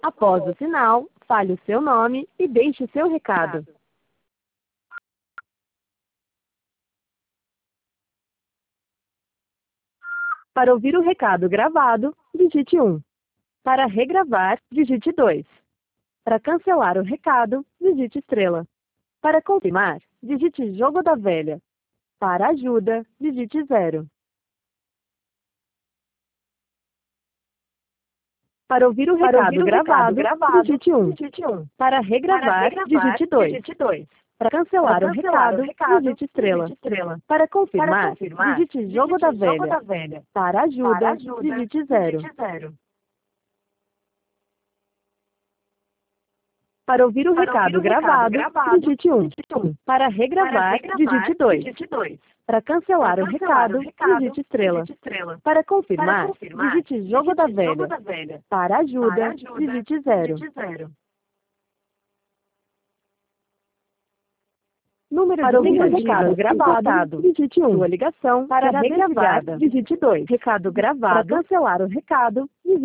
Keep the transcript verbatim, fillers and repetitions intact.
Após o sinal, fale o seu nome e deixe seu recado. Para ouvir o recado gravado, digite um. Para regravar, digite dois. Para cancelar o recado, digite estrela. Para confirmar, digite jogo da velha. Para ajuda, digite zero. Para ouvir o Para recado ouvir o recado gravado, gravado, digite um. digite um. Para Para regravar, regravar, digite dois. digite dois. Para Para cancelar o cancelar o recado, recado, digite estrela. digite estrela. Para Para confirmar, confirmar, digite jogo digite da jogo velha. da velha. Para Para ajuda, ajuda, digite zero. digite zero. Para ouvir o Para ouvir recado o recado gravado, gravado, digite um. digite um. Para Para regravar, regravar, digite dois. digite dois. Para Para cancelar o cancelar o recado, recado, digite estrela. digite estrela. Para Para confirmar, confirmar, digite jogo da digite jogo velha. da velha. Para Para ajuda, ajuda, digite zero. digite zero. Número Para de ouvir o recado tentativas gravado, importado, digite um. Sua ligação para será regravar, desligada. Digite dois. Recado para gravado. Para cancelar o recado, digite